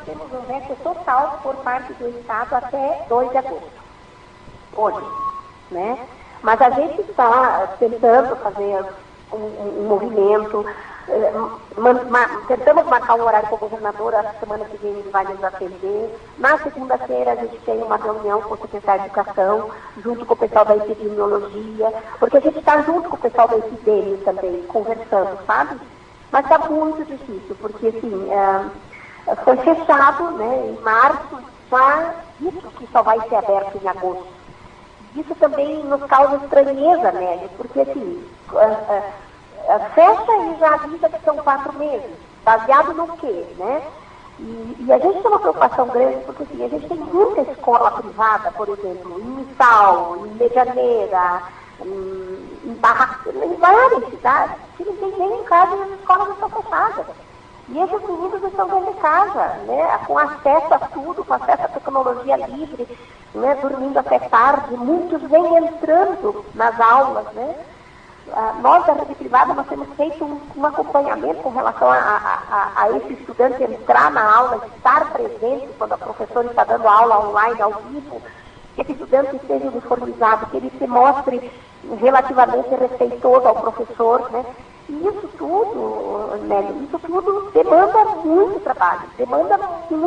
temos um veto total por parte do Estado até 2 de agosto, hoje, né? Mas a gente está tentando fazer um movimento, tentamos marcar um horário com o governador, a semana que vem ele vai nos atender. Na segunda-feira a gente tem uma reunião com o secretário de Educação, junto com o pessoal da epidemiologia, porque a gente está junto com o pessoal da epidemia também, conversando, sabe? Mas está muito difícil, porque assim, foi fechado, né, em março, já isso que só vai ser aberto em agosto. Isso também nos causa estranheza, né? Porque assim, fecha e já avisa que são 4 meses. Baseado no quê, né? E a gente tem uma preocupação grande, porque assim, a gente tem muita escola privada, por exemplo, em Missal, em Medianeira, em várias cidades, que não tem nem em casa e as escolas estão fechadas. E esses meninos estão dentro de casa, né, com acesso a tudo, com acesso à tecnologia livre, né, dormindo até tarde. Muitos vêm entrando nas aulas, né. Nós, da rede privada, nós temos feito um acompanhamento com relação a esse estudante entrar na aula, estar presente quando a professora está dando aula online, ao vivo, que esse estudante esteja uniformizado, que ele se mostre relativamente respeitoso ao professor, né. E isso tudo, Nelly, isso tudo demanda muito trabalho, demanda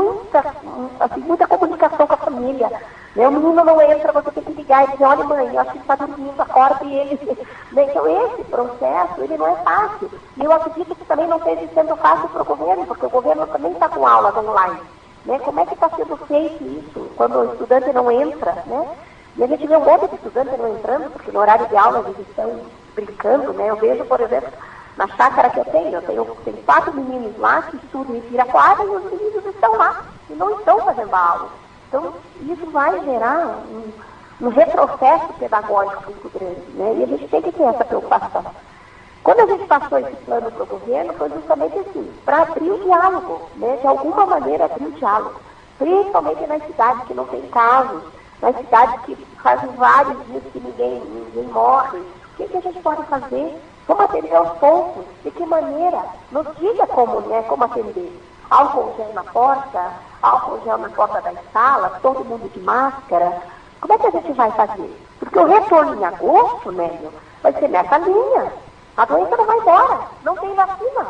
muita comunicação com a família. Né? O menino não entra, você tem que ligar e dizer, olha mãe, eu acho que ele está dormindo, acorda e ele... Então esse processo, ele não é fácil. E eu acredito que também não esteja sendo fácil para o governo, porque o governo também está com aulas online. Né? Como é que está sendo feito isso, quando o estudante não entra, né? E a gente vê um monte de estudantes não entrando, porque no horário de aula eles estão brincando, né? Eu vejo, por exemplo, na chácara que eu tenho 4 meninos lá que estudam em Piraquara e os meninos estão lá e não estão fazendo aula. Então, isso vai gerar um retrocesso pedagógico muito grande, né? E a gente tem que ter essa preocupação. Quando a gente passou esse plano para o governo, foi justamente assim, para abrir o diálogo, né? De alguma maneira abrir o diálogo, principalmente nas cidades que não tem casos, nas cidades que fazem vários dias que ninguém morre. O que a gente pode fazer? Como atender aos poucos? De que maneira? Nos diga como, né? Como atender. Álcool gel na porta, álcool gel na porta das salas, todo mundo de máscara. Como é que a gente vai fazer? Porque o retorno em agosto, né, vai ser nessa linha. A doença não vai embora, não tem vacina.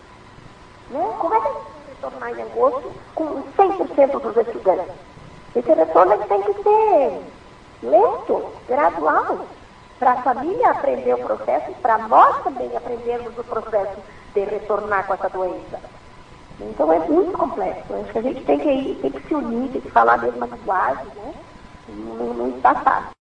Né? Como é que a gente vai retornar em agosto com 100% dos estudantes? Esse retorno tem que ser lento, gradual, para a família aprender o processo e para nós também aprendermos o processo de retornar com essa doença. Então é muito complexo. Acho que a gente tem que se unir, tem que falar a mesma linguagem, né? Não está fácil.